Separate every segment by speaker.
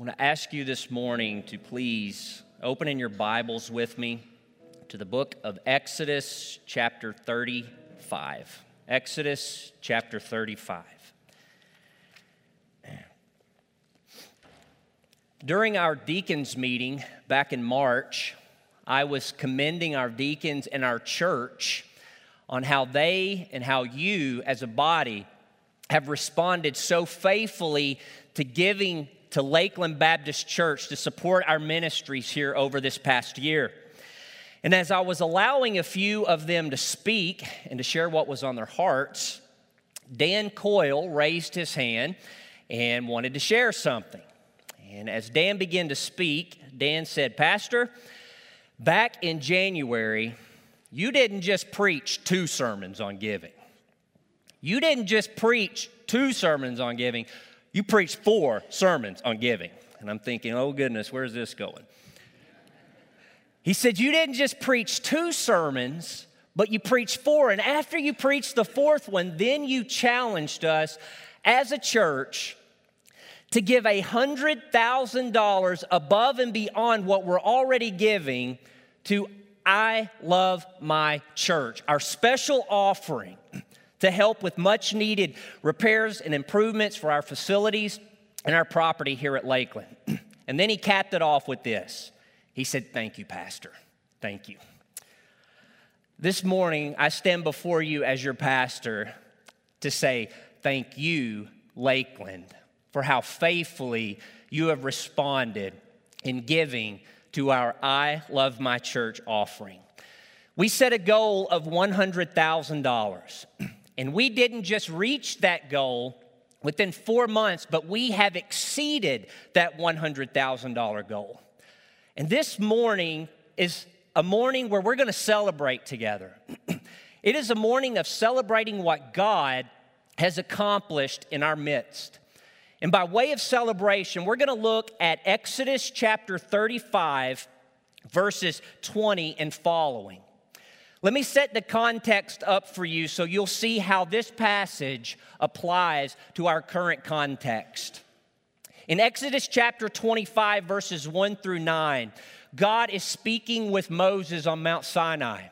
Speaker 1: I want to ask you this morning to please open in your Bibles with me to the book of Exodus chapter 35. Exodus chapter 35. During our deacons meeting back in March, I was commending our deacons and our church on how they and how you as a body have responded so faithfully to giving to Lakeland Baptist Church to support our ministries here over this past year. And as I was allowing a few of them to speak and to share what was on their hearts, Dan Coyle raised his hand and wanted to share something. And as Dan began to speak, Dan said, "Pastor, back in January, you didn't just preach 2 sermons on giving. You didn't just preach 2 sermons on giving. You preached 4 sermons on giving." And I'm thinking, oh goodness, where's this going? He said, "You didn't just preach 2 sermons, but you preached 4. And after you preached the 4th one, then you challenged us as a church to give $100,000 above and beyond what we're already giving to I Love My Church, our special offering to help with much needed repairs and improvements for our facilities and our property here at Lakeland." And then he capped it off with this. He said, "Thank you, Pastor. Thank you." This morning, I stand before you as your pastor to say thank you, Lakeland, for how faithfully you have responded in giving to our I Love My Church offering. We set a goal of $100,000. And we didn't just reach that goal within 4 months, but we have exceeded that $100,000 goal. And this morning is a morning where we're going to celebrate together. It is a morning of celebrating what God has accomplished in our midst. And by way of celebration, we're going to look at Exodus chapter 35, verses 20 and following. Let me set the context up for you so you'll see how this passage applies to our current context. In Exodus chapter 25, verses 1 through 9, God is speaking with Moses on Mount Sinai.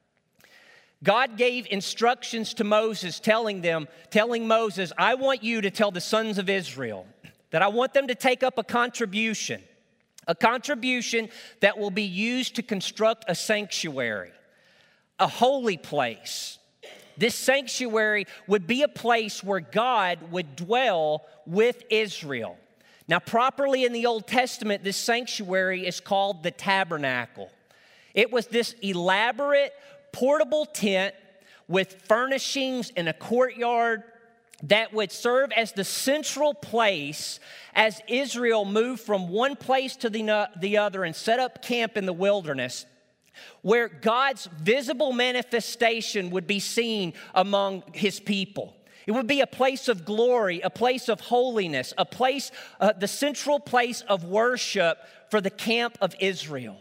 Speaker 1: God gave instructions to Moses, telling Moses, "I want you to tell the sons of Israel that I want them to take up a contribution that will be used to construct a sanctuary, a holy place." This sanctuary would be a place where God would dwell with Israel. Now, properly in the Old Testament, this sanctuary is called the tabernacle. It was this elaborate, portable tent with furnishings in a courtyard that would serve as the central place as Israel moved from one place to the other and set up camp in the wilderness, where God's visible manifestation would be seen among his people. It would be a place of glory, a place of holiness, a place, the central place of worship for the camp of Israel.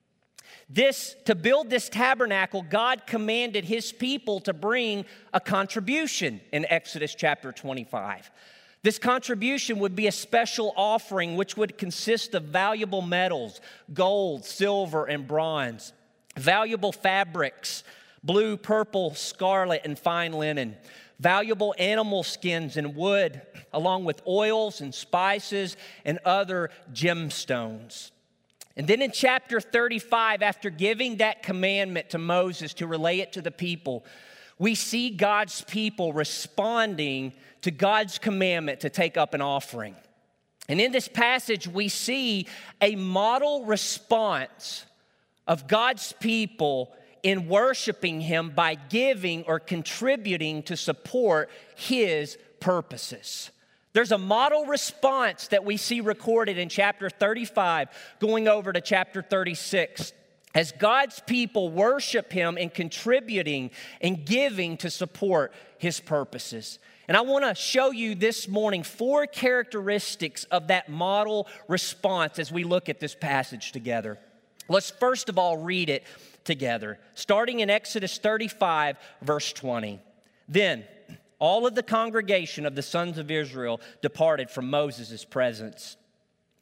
Speaker 1: To build this tabernacle, God commanded his people to bring a contribution in Exodus chapter 25. This contribution would be a special offering which would consist of valuable metals, gold, silver, and bronze, valuable fabrics, blue, purple, scarlet, and fine linen, valuable animal skins and wood, along with oils and spices and other gemstones. And then in chapter 35, after giving that commandment to Moses to relay it to the people, we see God's people responding to God's commandment to take up an offering. And in this passage, we see a model response of God's people in worshiping him by giving or contributing to support his purposes. There's a model response that we see recorded in chapter 35, going over to chapter 36, as God's people worship him in contributing and giving to support his purposes. And I want to show you this morning 4 characteristics of that model response as we look at this passage together. Let's first of all read it together, starting in Exodus 35, verse 20. Then all of the congregation of the sons of Israel departed from Moses' presence.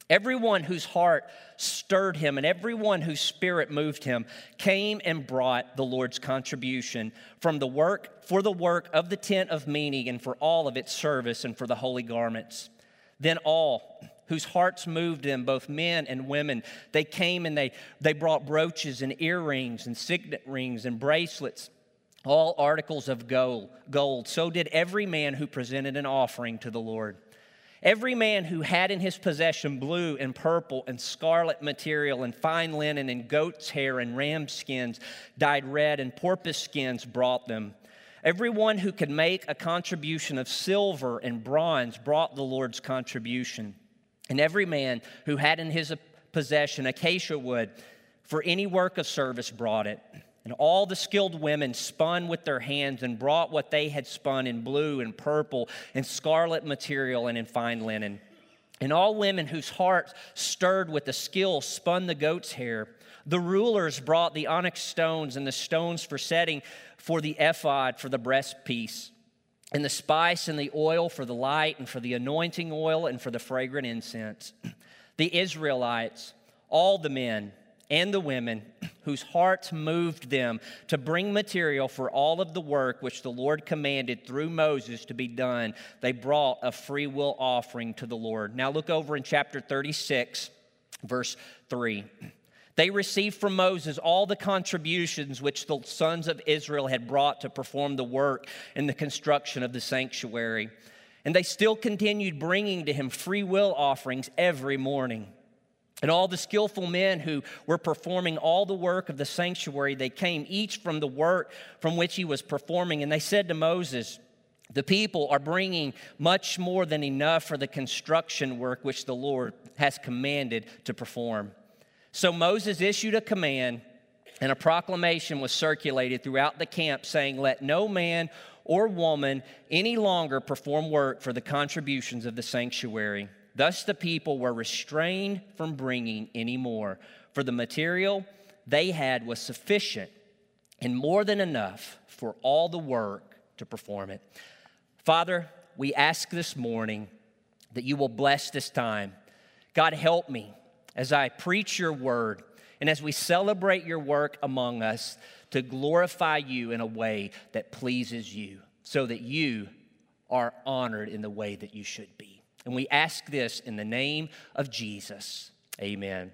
Speaker 1: Everyone whose heart stirred him and everyone whose spirit moved him came and brought the Lord's contribution for the work of the tent of meeting and for all of its service and for the holy garments. Then all whose hearts moved them, both men and women, they came and they brought brooches and earrings and signet rings and bracelets, all articles of gold. So did every man who presented an offering to the Lord. Every man who had in his possession blue and purple and scarlet material and fine linen and goat's hair and ram skins dyed red and porpoise skins brought them. Everyone who could make a contribution of silver and bronze brought the Lord's contribution. And every man who had in his possession acacia wood for any work of service brought it. And all the skilled women spun with their hands and brought what they had spun in blue and purple and scarlet material and in fine linen. And all women whose hearts stirred with the skill spun the goat's hair. The rulers brought the onyx stones and the stones for setting for the ephod for the breastpiece, and the spice and the oil for the light and for the anointing oil and for the fragrant incense. The Israelites, all the men and the women whose hearts moved them to bring material for all of the work which the Lord commanded through Moses to be done, they brought a free will offering to the Lord. Now look over in chapter 36, verse 3. They received from Moses all the contributions which the sons of Israel had brought to perform the work in the construction of the sanctuary. And they still continued bringing to him free will offerings every morning. And all the skillful men who were performing all the work of the sanctuary, they came each from the work from which he was performing. And they said to Moses, the people are bringing much more than enough for the construction work which the Lord has commanded to perform. So Moses issued a command, and a proclamation was circulated throughout the camp saying, let no man or woman any longer perform work for the contributions of the sanctuary. Thus the people were restrained from bringing any more, for the material they had was sufficient and more than enough for all the work to perform it. Father, we ask this morning that you will bless this time. God, help me as I preach your word and as we celebrate your work among us to glorify you in a way that pleases you so that you are honored in the way that you should be. And we ask this in the name of Jesus. Amen.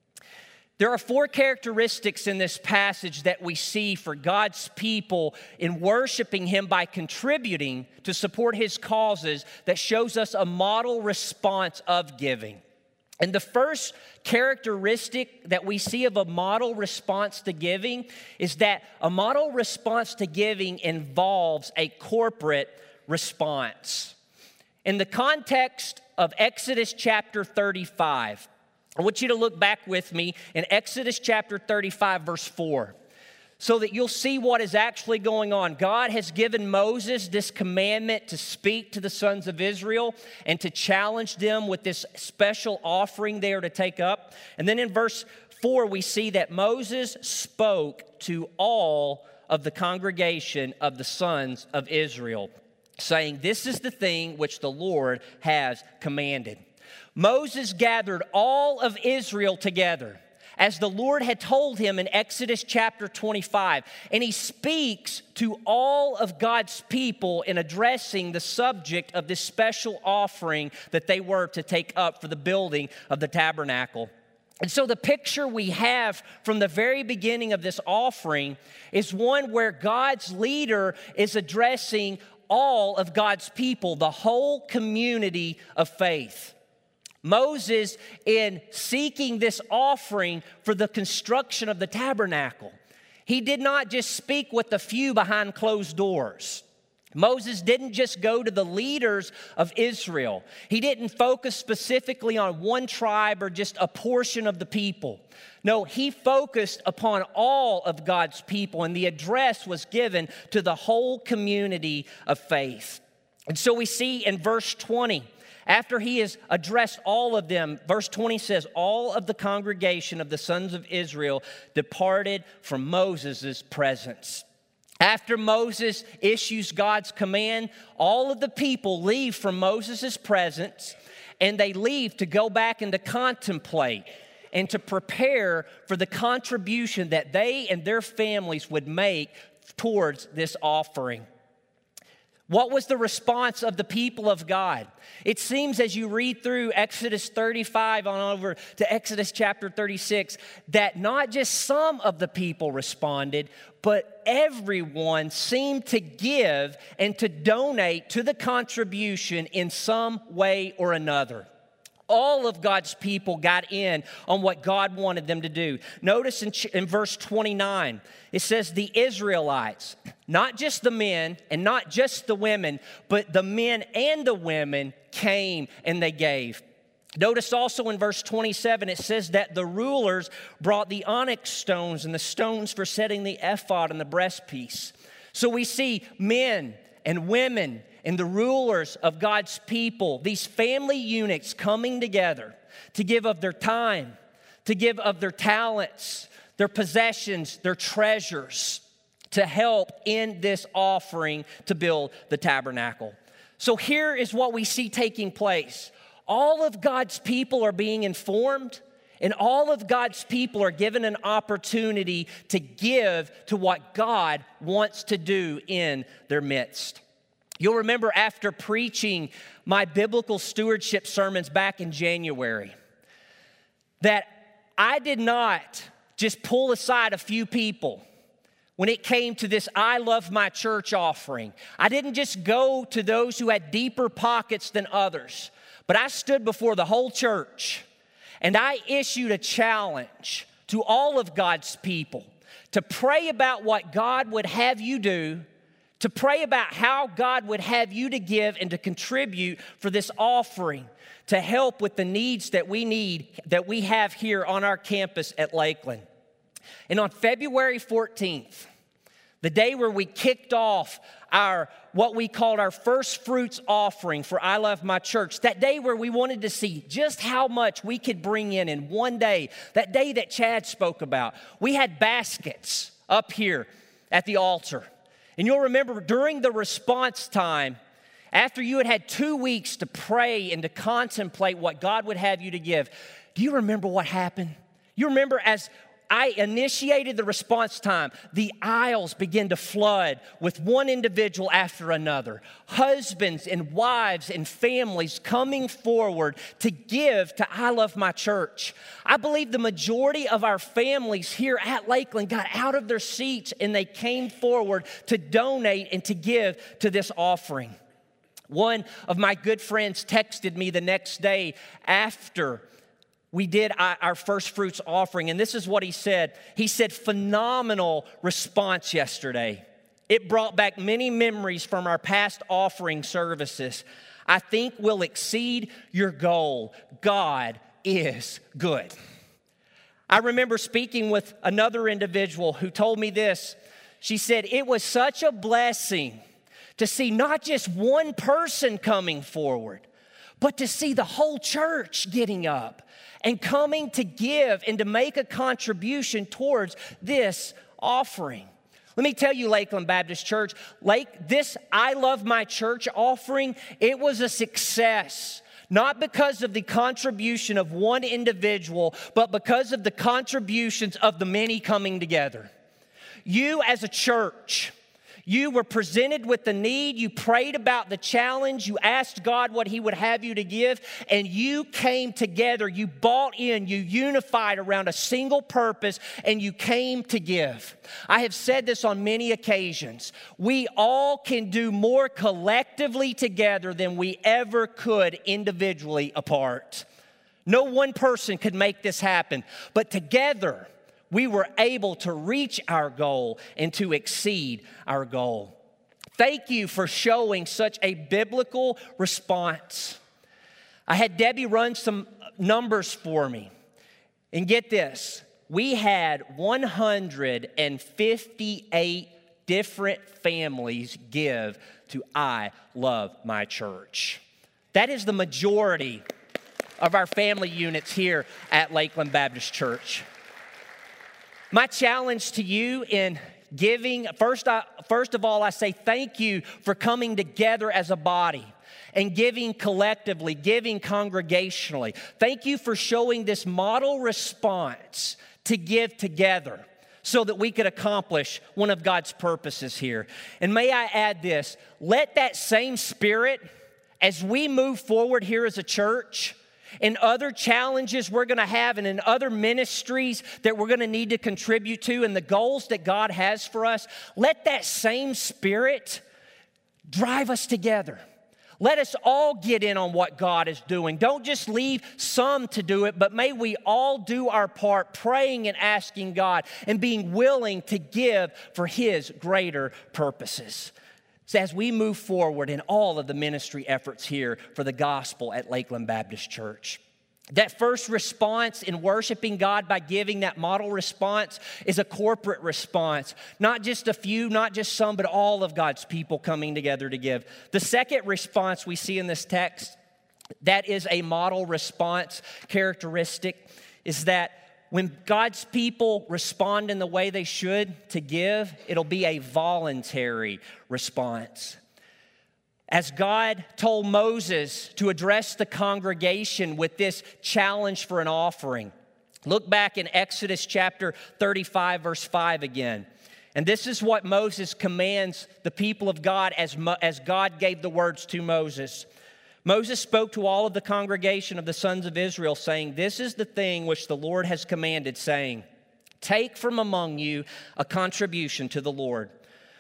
Speaker 1: There are 4 characteristics in this passage that we see for God's people in worshiping him by contributing to support his causes that shows us a model response of giving. And the first characteristic that we see of a model response to giving is that a model response to giving involves a corporate response. In the context of Exodus chapter 35, I want you to look back with me in Exodus chapter 35, verse 4, so that you'll see what is actually going on. God has given Moses this commandment to speak to the sons of Israel and to challenge them with this special offering they are to take up. And then in verse 4, we see that Moses spoke to all of the congregation of the sons of Israel, saying, this is the thing which the Lord has commanded. Moses gathered all of Israel together as the Lord had told him in Exodus chapter 25. And he speaks to all of God's people in addressing the subject of this special offering that they were to take up for the building of the tabernacle. And so the picture we have from the very beginning of this offering is one where God's leader is addressing all of God's people, the whole community of faith. Moses, in seeking this offering for the construction of the tabernacle, he did not just speak with the few behind closed doors. Moses didn't just go to the leaders of Israel. He didn't focus specifically on one tribe or just a portion of the people. No, he focused upon all of God's people, and the address was given to the whole community of faith. And so we see in verse 20, after he has addressed all of them, verse 20 says, all of the congregation of the sons of Israel departed from Moses' presence. After Moses issues God's command, all of the people leave from Moses' presence, and they leave to go back and to contemplate and to prepare for the contribution that they and their families would make towards this offering. What was the response of the people of God? It seems as you read through Exodus 35 on over to Exodus chapter 36 that not just some of the people responded, but everyone seemed to give and to donate to the contribution in some way or another. All of God's people got in on what God wanted them to do. Notice in verse 29, it says the Israelites, not just the men and not just the women, but the men and the women came and they gave. Notice also in verse 27, it says that the rulers brought the onyx stones and the stones for setting the ephod and the breastpiece. So we see men and women and the rulers of God's people, these family units coming together to give of their time, to give of their talents, their possessions, their treasures, to help in this offering to build the tabernacle. So here is what we see taking place. All of God's people are being informed, and all of God's people are given an opportunity to give to what God wants to do in their midst. You'll remember after preaching my biblical stewardship sermons back in January that I did not just pull aside a few people when it came to this I Love My Church offering. I didn't just go to those who had deeper pockets than others, but I stood before the whole church and I issued a challenge to all of God's people to pray about what God would have you do, to pray about how God would have you to give and to contribute for this offering to help with the needs that we have here on our campus at Lakeland. And on February 14th, the day where we kicked off what we called our first fruits offering for I Love My Church, that day where we wanted to see just how much we could bring in one day, that day that Chad spoke about, we had baskets up here at the altar. And you'll remember during the response time, after you had had 2 weeks to pray and to contemplate what God would have you to give, do you remember what happened? You remember as I initiated the response time, the aisles began to flood with one individual after another. Husbands and wives and families coming forward to give to I Love My Church. I believe the majority of our families here at Lakeland got out of their seats and they came forward to donate and to give to this offering. One of my good friends texted me the next day after we did our first fruits offering, and this is what he said. He said, phenomenal response yesterday. It brought back many memories from our past offering services. I think we'll exceed your goal. God is good. I remember speaking with another individual who told me this. She said, it was such a blessing to see not just one person coming forward, but to see the whole church getting up and coming to give and to make a contribution towards this offering. Let me tell you, Lakeland Baptist Church, this I Love My Church offering, it was a success. Not because of the contribution of one individual, but because of the contributions of the many coming together. You as a church, you were presented with the need, you prayed about the challenge, you asked God what He would have you to give, and you came together, you bought in, you unified around a single purpose, and you came to give. I have said this on many occasions. We all can do more collectively together than we ever could individually apart. No one person could make this happen, but together, we were able to reach our goal and to exceed our goal. Thank you for showing such a biblical response. I had Debbie run some numbers for me. And get this, we had 158 different families give to I Love My Church. That is the majority of our family units here at Lakeland Baptist Church. My challenge to you in giving, first of all, I say thank you for coming together as a body. and giving collectively, giving congregationally. Thank you for showing this model response to give together so that we could accomplish one of God's purposes here. And may I add this, let that same spirit, as we move forward here as a church, and other challenges we're going to have and in other ministries that we're going to need to contribute to and the goals that God has for us, let that same spirit drive us together. Let us all get in on what God is doing. Don't just leave some to do it, but may we all do our part, praying and asking God and being willing to give for His greater purposes. So as we move forward in all of the ministry efforts here for the gospel at Lakeland Baptist Church. That first response in worshiping God by giving, that model response, is a corporate response. Not just a few, not just some, but all of God's people coming together to give. The second response we see in this text, that is a model response characteristic, is that when God's people respond in the way they should to give, it'll be a voluntary response. As God told Moses to address the congregation with this challenge for an offering, look back in Exodus chapter 35, verse 5 again. And this is what Moses commands the people of God as God gave the words to Moses. Moses spoke to all of the congregation of the sons of Israel, saying, "This is the thing which the Lord has commanded, saying, take from among you a contribution to the Lord.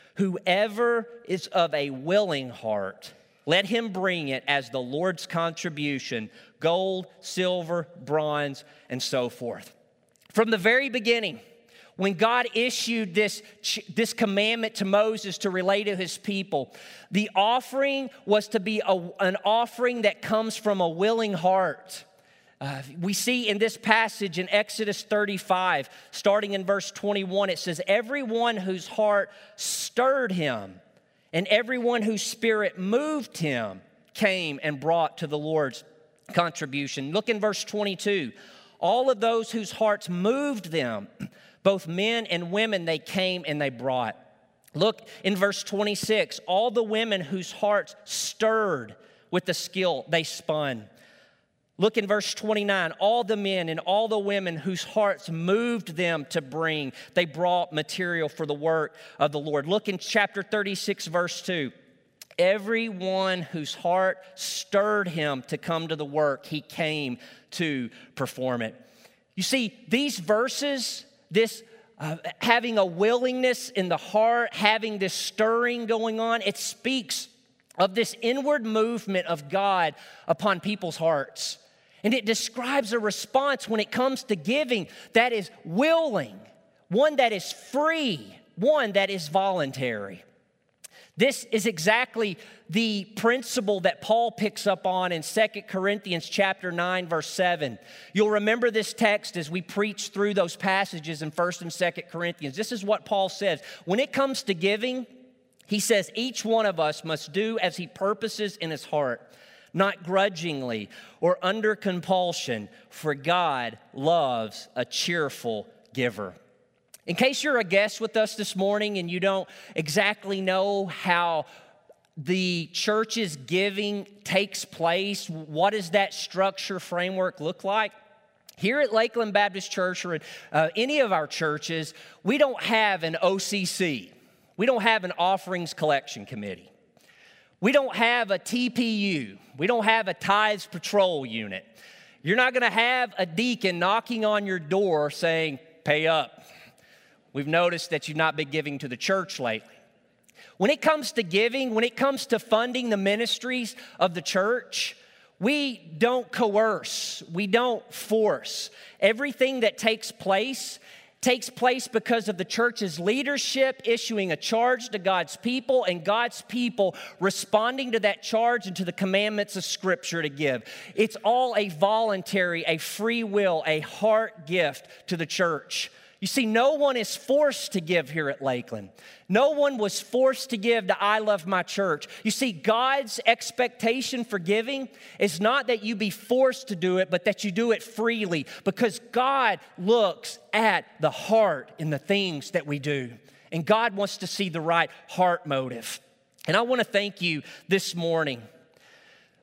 Speaker 1: Whoever is of a willing heart, let him bring it as the Lord's contribution, gold, silver, bronze, and so forth." From the very beginning, when God issued this commandment to Moses to relay to his people, the offering was to be an offering that comes from a willing heart. We see in this passage in Exodus 35, starting in verse 21, it says, "Everyone whose heart stirred him and everyone whose spirit moved him came and brought to the Lord's contribution." Look in verse 22. "All of those whose hearts moved them, both men and women, they came and they brought." Look in verse 26. "All the women whose hearts stirred with the skill, they spun." Look in verse 29. "All the men and all the women whose hearts moved them to bring, they brought material for the work of the Lord." Look in chapter 36, verse 2. "Everyone whose heart stirred him to come to the work, he came to perform it." You see, these verses, this having a willingness in the heart, having this stirring going on, it speaks of this inward movement of God upon people's hearts. And it describes a response when it comes to giving that is willing, one that is free, one that is voluntary. This is exactly the principle that Paul picks up on in 2 Corinthians chapter 9, verse 7. You'll remember this text as we preach through those passages in 1 and 2 Corinthians. This is what Paul says. When it comes to giving, he says, each one of us must do as he purposes in his heart, not grudgingly or under compulsion, for God loves a cheerful giver. In case you're a guest with us this morning and you don't exactly know how the church's giving takes place, what does that structure framework look like? Here at Lakeland Baptist Church or any of our churches, we don't have an OCC. We don't have an offerings collection committee. We don't have a TPU. We don't have a tithes patrol unit. You're not going to have a deacon knocking on your door saying, "Pay up. We've noticed that you've not been giving to the church lately." When it comes to giving, when it comes to funding the ministries of the church, we don't coerce. We don't force. Everything that takes place because of the church's leadership issuing a charge to God's people and God's people responding to that charge and to the commandments of Scripture to give. It's all a voluntary, a free will, a heart gift to the church. You see, no one is forced to give here at Lakeland. No one was forced to give to I Love My Church. You see, God's expectation for giving is not that you be forced to do it, but that you do it freely, because God looks at the heart in the things that we do. And God wants to see the right heart motive. And I want to thank you this morning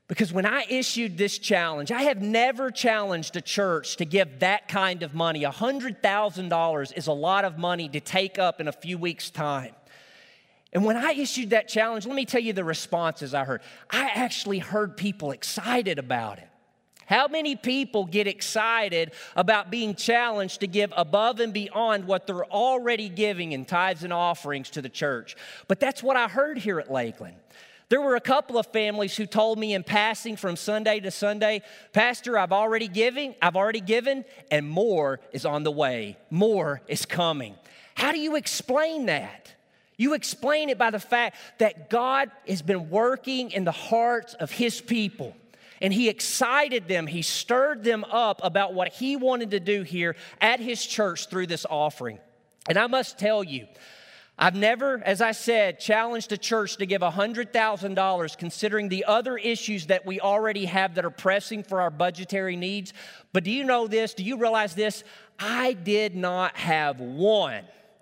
Speaker 1: Because when I issued this challenge, I have never challenged a church to give that kind of money. $100,000 is a lot of money to take up in a few weeks' time. And when I issued that challenge, let me tell you the responses I heard. I actually heard people excited about it. How many people get excited about being challenged to give above and beyond what they're already giving in tithes and offerings to the church? But that's what I heard here at Lakeland. There were a couple of families who told me in passing from Sunday to Sunday, Pastor, I've already given, and more is on the way. More is coming. How do you explain that? You explain it by the fact that God has been working in the hearts of His people. And He excited them. He stirred them up about what He wanted to do here at His church through this offering. And I must tell you, I've never, as I said, challenged a church to give $100,000 considering the other issues that we already have that are pressing for our budgetary needs. But do you know this? Do you realize this? I didn't have one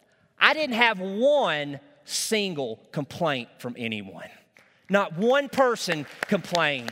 Speaker 1: single complaint from anyone. Not one person complained.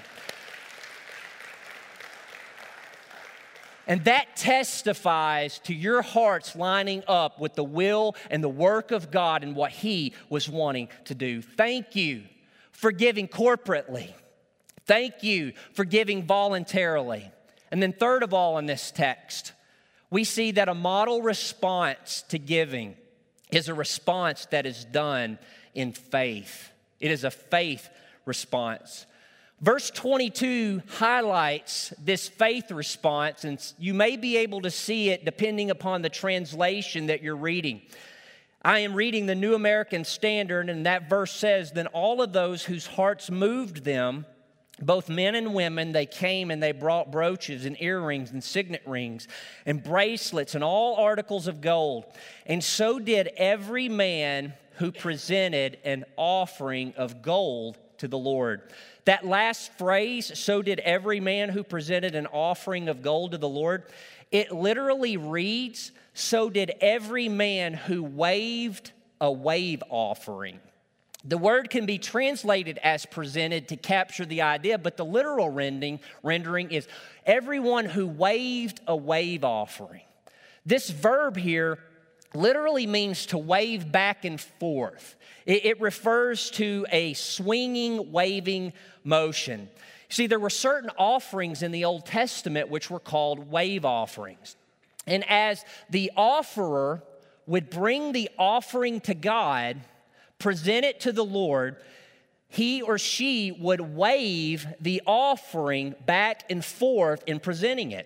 Speaker 1: And that testifies to your hearts lining up with the will and the work of God and what He was wanting to do. Thank you for giving corporately. Thank you for giving voluntarily. And then third of all in this text, we see that a model response to giving is a response that is done in faith. It is a faith response. Verse 22 highlights this faith response, and you may be able to see it depending upon the translation that you're reading. I am reading the New American Standard, and that verse says, "Then all of those whose hearts moved them, both men and women, they came and they brought brooches and earrings and signet rings and bracelets and all articles of gold. And so did every man who presented an offering of gold to the Lord." That last phrase, "so did every man who presented an offering of gold to the Lord," it literally reads, "so did every man who waved a wave offering." The word can be translated as presented to capture the idea, but the literal rendering is everyone who waved a wave offering. This verb here literally means to wave back and forth. It refers to a swinging, waving motion. See, there were certain offerings in the Old Testament which were called wave offerings. And as the offerer would bring the offering to God, present it to the Lord, he or she would wave the offering back and forth in presenting it.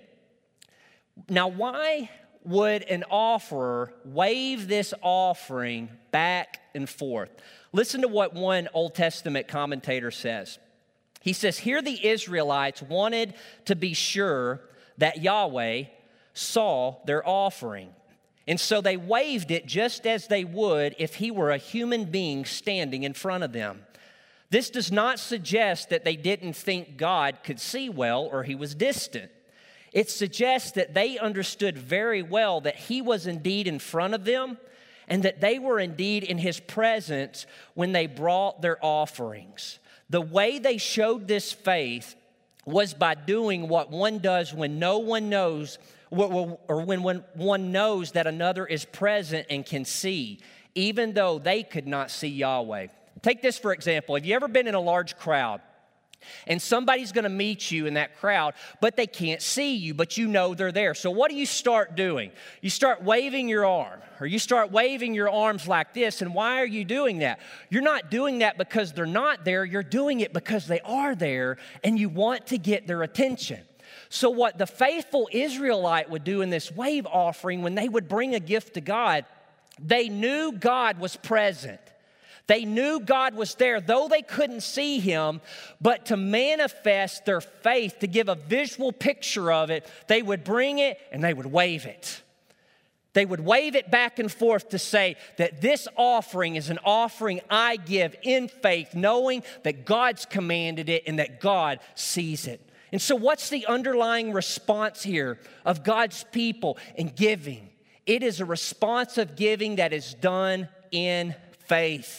Speaker 1: Now, why would an offerer wave this offering back and forth? Listen to what one Old Testament commentator says. He says, "Here the Israelites wanted to be sure that Yahweh saw their offering. And so they waved it just as they would if He were a human being standing in front of them. This does not suggest that they didn't think God could see well or He was distant. It suggests that they understood very well that He was indeed in front of them and that they were indeed in His presence when they brought their offerings. The way they showed this faith was by doing what one does when no one knows, or when one knows that another is present and can see, even though they could not see Yahweh." Take this for example. Have you ever been in a large crowd and somebody's going to meet you in that crowd, but they can't see you, but you know they're there? So what do you start doing? You start waving your arm, or you start waving your arms like this. And why are you doing that? You're not doing that because they're not there. You're doing it because they are there, and you want to get their attention. So what the faithful Israelite would do in this wave offering, when they would bring a gift to God, they knew God was present. They knew God was there, though they couldn't see Him, but to manifest their faith, to give a visual picture of it, they would bring it and they would wave it. They would wave it back and forth to say that this offering is an offering I give in faith, knowing that God's commanded it and that God sees it. And so what's the underlying response here of God's people in giving? It is a response of giving that is done in faith.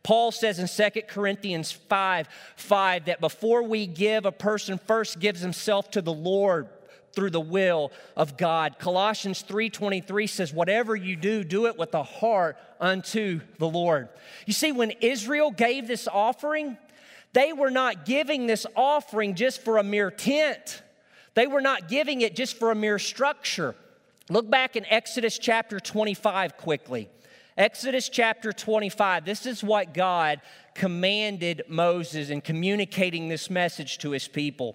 Speaker 1: Paul says in 2 Corinthians 5:5 that before we give, a person first gives himself to the Lord through the will of God. Colossians 3:23 says, whatever you do, do it with a heart unto the Lord. You see, when Israel gave this offering, they were not giving this offering just for a mere tent. They were not giving it just for a mere structure. Look back in Exodus chapter 25 quickly. Exodus chapter 25, this is what God commanded Moses in communicating this message to his people.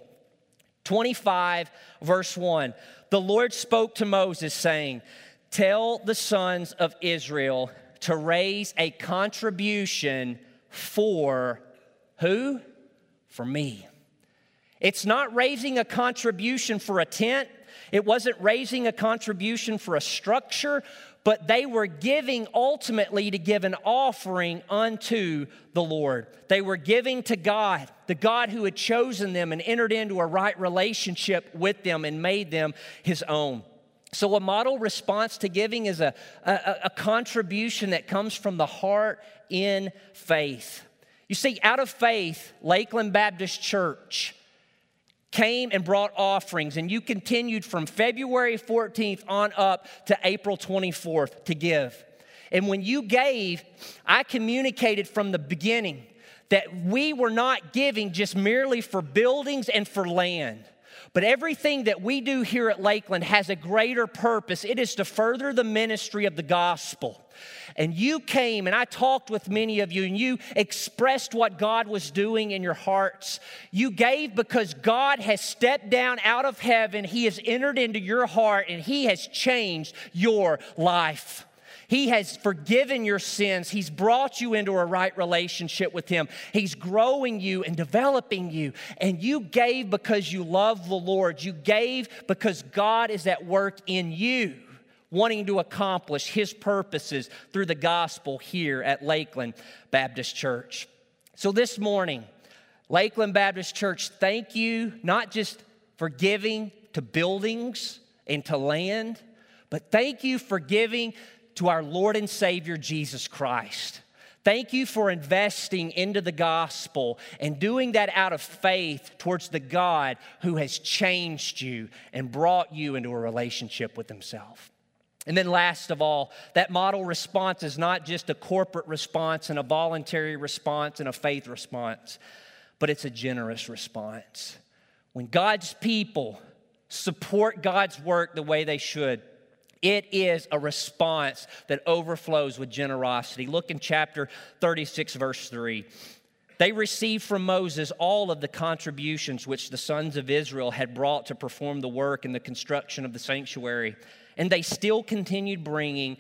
Speaker 1: 25, verse 1, the Lord spoke to Moses saying, tell the sons of Israel to raise a contribution for who? For me. It's not raising a contribution for a tent. It wasn't raising a contribution for a structure, but they were giving ultimately to give an offering unto the Lord. They were giving to God, the God who had chosen them and entered into a right relationship with them and made them his own. So a model response to giving is a contribution that comes from the heart in faith. You see, out of faith, Lakeland Baptist Church came and brought offerings, and you continued from February 14th on up to April 24th to give. And when you gave, I communicated from the beginning that we were not giving just merely for buildings and for land. But everything that we do here at Lakeland has a greater purpose. It is to further the ministry of the gospel. And you came, and I talked with many of you, and you expressed what God was doing in your hearts. You gave because God has stepped down out of heaven. He has entered into your heart, and He has changed your life. He has forgiven your sins. He's brought you into a right relationship with Him. He's growing you and developing you. And you gave because you love the Lord. You gave because God is at work in you, wanting to accomplish His purposes through the gospel here at Lakeland Baptist Church. So this morning, Lakeland Baptist Church, thank you not just for giving to buildings and to land, but thank you for giving to our Lord and Savior, Jesus Christ. Thank you for investing into the gospel and doing that out of faith towards the God who has changed you and brought you into a relationship with Himself. And then last of all, that model response is not just a corporate response and a voluntary response and a faith response, but it's a generous response. When God's people support God's work the way they should, it is a response that overflows with generosity. Look in chapter 36, verse 3. They received from Moses all of the contributions which the sons of Israel had brought to perform the work in the construction of the sanctuary. And they still continued bringing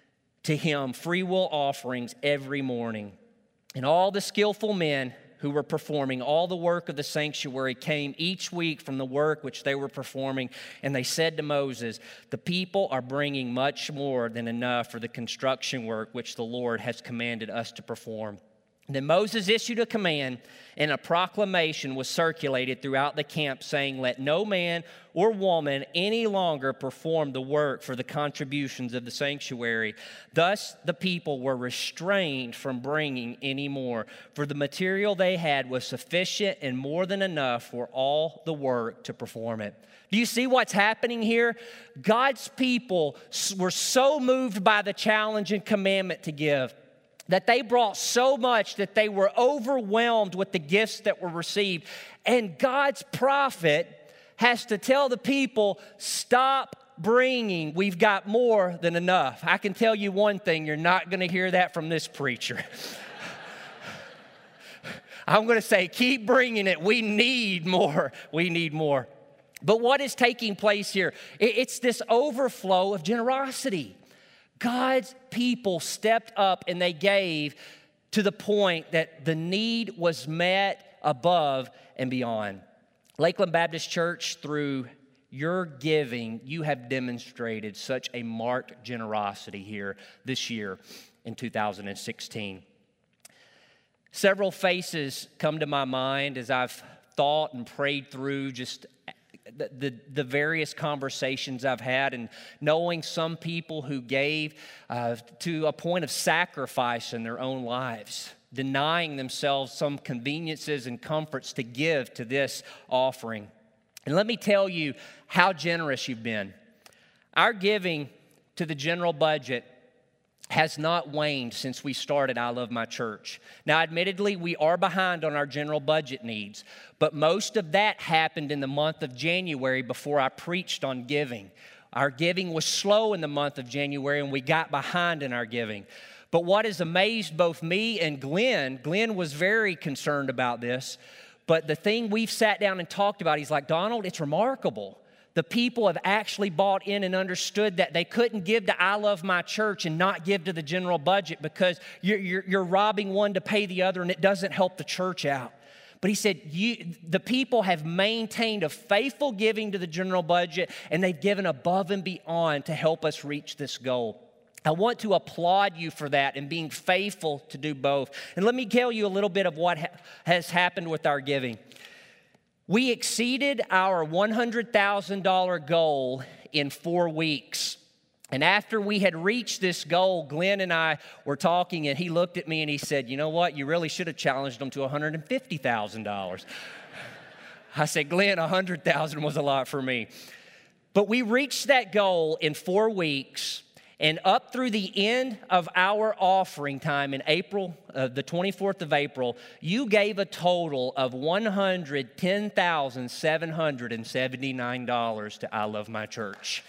Speaker 1: to him free will offerings every morning. And all the skillful men who were performing all the work of the sanctuary came each week from the work which they were performing. And they said to Moses, the people are bringing much more than enough for the construction work which the Lord has commanded us to perform. Then Moses issued a command, and a proclamation was circulated throughout the camp saying, let no man or woman any longer perform the work for the contributions of the sanctuary. Thus the people were restrained from bringing any more, for the material they had was sufficient and more than enough for all the work to perform it. Do you see what's happening here? God's people were so moved by the challenge and commandment to give that they brought so much that they were overwhelmed with the gifts that were received. And God's prophet has to tell the people, stop bringing. We've got more than enough. I can tell you one thing, you're not going to hear that from this preacher. I'm going to say, keep bringing it. We need more. We need more. But what is taking place here? It's this overflow of generosity. God's people stepped up and they gave to the point that the need was met above and beyond. Lakeland Baptist Church, through your giving, you have demonstrated such a marked generosity here this year in 2016. Several faces come to my mind as I've thought and prayed through just the various conversations I've had, and knowing some people who gave to a point of sacrifice in their own lives denying themselves some conveniences and comforts to give to this offering. And let me tell you how generous you've been. Our giving to the general budget has not waned since we started I Love My Church. Now, admittedly, we are behind on our general budget needs, but most of that happened in the month of January before I preached on giving. Our giving was slow in the month of January, and we got behind in our giving. But what has amazed both me and Glenn was very concerned about this, but the thing we've sat down and talked about, he's like, Donald, it's remarkable. The people have actually bought in and understood that they couldn't give to I Love My Church and not give to the general budget because you're robbing one to pay the other, and it doesn't help the church out. But he said, the people have maintained a faithful giving to the general budget, and they've given above and beyond to help us reach this goal. I want to applaud you for that and being faithful to do both. And let me tell you a little bit of what has happened with our giving. We exceeded our $100,000 goal in 4 weeks. And after we had reached this goal, Glenn and I were talking, and he looked at me and he said, you know what, you really should have challenged them to $150,000. I said, Glenn, $100,000 was a lot for me. But we reached that goal in 4 weeks. And up through the end of our offering time in April, the 24th of April, you gave a total of $110,779 to I Love My Church.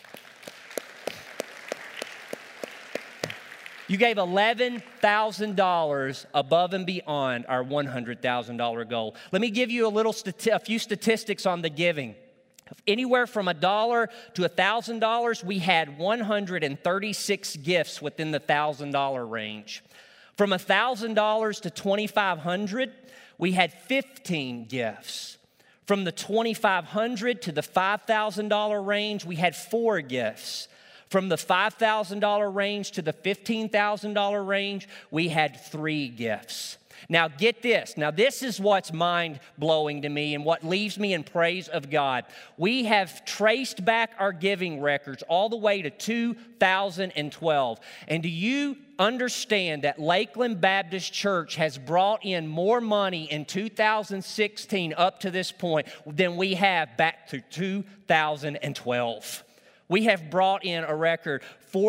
Speaker 1: You gave $11,000 above and beyond our $100,000 goal. Let me give you a few statistics on the giving. Anywhere from $1 to $1,000, we had 136 gifts within the $1,000 range. From $1,000 to $2,500, we had 15 gifts. From the $2,500 to the $5,000 range, we had 4 gifts. From the $5,000 range to the $15,000 range, we had 3 gifts. Now get this. Now this is what's mind-blowing to me and what leaves me in praise of God. We have traced back our giving records all the way to 2012. And do you understand that Lakeland Baptist Church has brought in more money in 2016 up to this point than we have back to 2012? We have brought in a record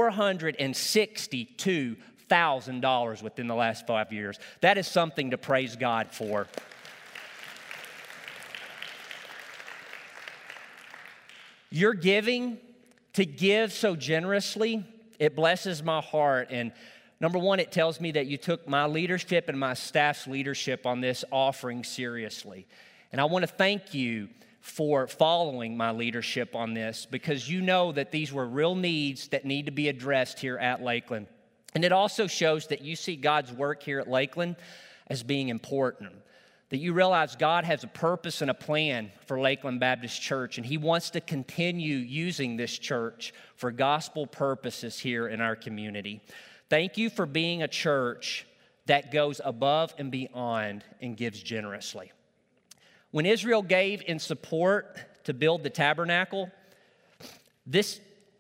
Speaker 1: $462,000 within the last 5 years. That is something to praise God for. Your giving, to give so generously, it blesses my heart. And number one, it tells me that you took my leadership and my staff's leadership on this offering seriously. And I want to thank you for following my leadership on this, because you know that these were real needs that need to be addressed here at Lakeland. And it also shows that you see God's work here at Lakeland as being important, that you realize God has a purpose and a plan for Lakeland Baptist Church, and He wants to continue using this church for gospel purposes here in our community. Thank you for being a church that goes above and beyond and gives generously. When Israel gave in support to build the tabernacle, this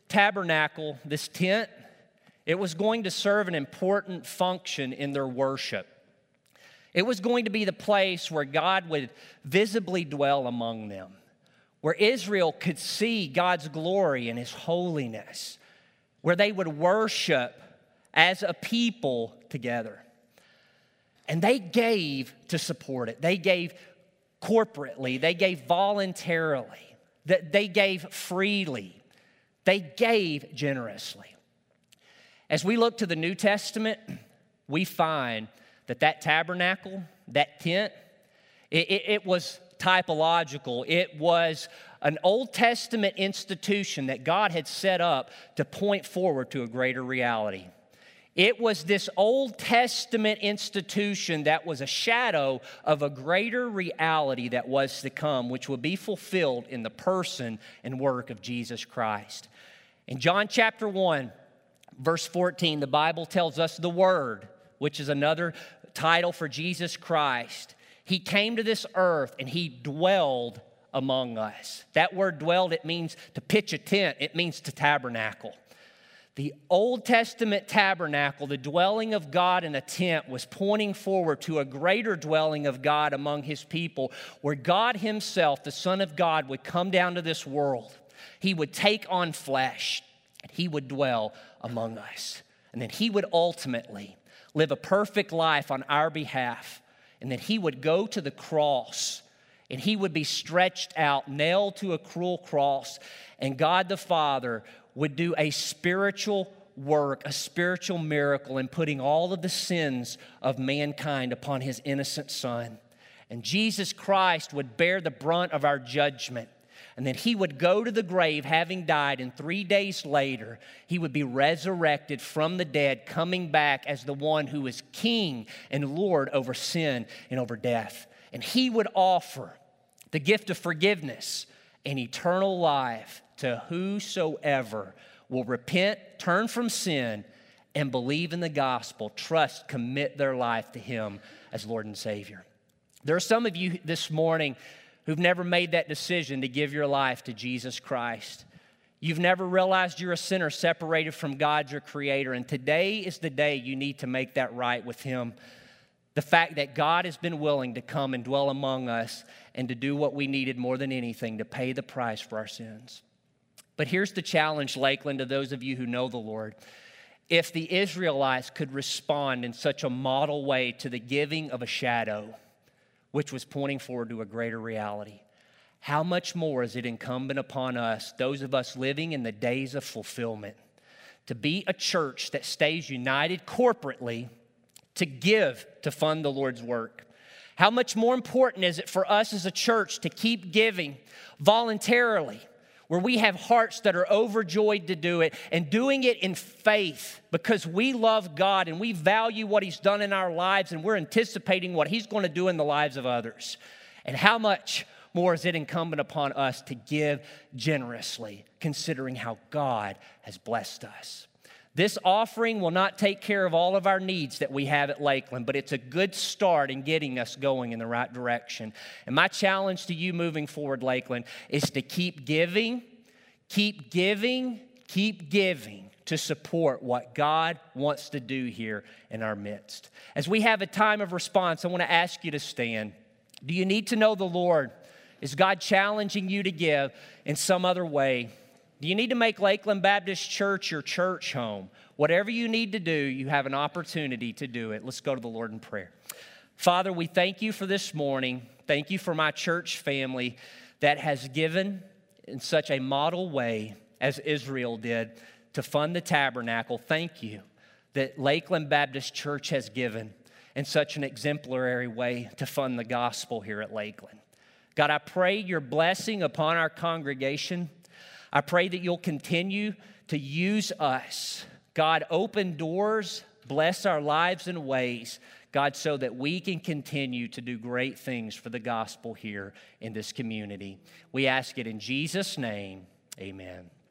Speaker 1: tent, it was going to serve an important function in their worship. It was going to be the place where God would visibly dwell among them, where Israel could see God's glory and His holiness, where they would worship as a people together. And they gave to support it. They gave corporately. They gave voluntarily. They gave freely. They gave generously. As we look to the New Testament, we find that tabernacle, that tent, it was typological. It was an Old Testament institution that God had set up to point forward to a greater reality. It was this Old Testament institution that was a shadow of a greater reality that was to come, which would be fulfilled in the person and work of Jesus Christ. In John chapter 1, verse 14, the Bible tells us the Word, which is another title for Jesus Christ. He came to this earth and He dwelled among us. That word dwelled, it means to pitch a tent. It means to tabernacle. The Old Testament tabernacle, the dwelling of God in a tent, was pointing forward to a greater dwelling of God among his people, where God himself, the Son of God, would come down to this world. He would take on flesh, and he would dwell among us. And then he would ultimately live a perfect life on our behalf. And then he would go to the cross, and he would be stretched out, nailed to a cruel cross, and God the Father would do a spiritual work, a spiritual miracle in putting all of the sins of mankind upon his innocent Son. And Jesus Christ would bear the brunt of our judgment. And then he would go to the grave having died, and 3 days later, he would be resurrected from the dead, coming back as the one who is King and Lord over sin and over death. And he would offer the gift of forgiveness and eternal life to whosoever will repent, turn from sin, and believe in the gospel, trust, commit their life to him as Lord and Savior. There are some of you this morning who've never made that decision to give your life to Jesus Christ. You've never realized you're a sinner separated from God, your Creator, and today is the day you need to make that right with him. The fact that God has been willing to come and dwell among us and to do what we needed more than anything, to pay the price for our sins. But here's the challenge, Lakeland, to those of you who know the Lord. If the Israelites could respond in such a model way to the giving of a shadow, which was pointing forward to a greater reality, how much more is it incumbent upon us, those of us living in the days of fulfillment, to be a church that stays united corporately, to give to fund the Lord's work? How much more important is it for us as a church to keep giving voluntarily, where we have hearts that are overjoyed to do it, and doing it in faith because we love God and we value what he's done in our lives, and we're anticipating what he's going to do in the lives of others? And how much more is it incumbent upon us to give generously, considering how God has blessed us? This offering will not take care of all of our needs that we have at Lakeland, but it's a good start in getting us going in the right direction. And my challenge to you moving forward, Lakeland, is to keep giving to support what God wants to do here in our midst. As we have a time of response, I want to ask you to stand. Do you need to know the Lord? Is God challenging you to give in some other way? Do you need to make Lakeland Baptist Church your church home? Whatever you need to do, you have an opportunity to do it. Let's go to the Lord in prayer. Father, we thank you for this morning. Thank you for my church family that has given in such a model way as Israel did to fund the tabernacle. Thank you that Lakeland Baptist Church has given in such an exemplary way to fund the gospel here at Lakeland. God, I pray your blessing upon our congregation. I pray that you'll continue to use us. God, open doors, bless our lives in ways, God, so that we can continue to do great things for the gospel here in this community. We ask it in Jesus' name, amen.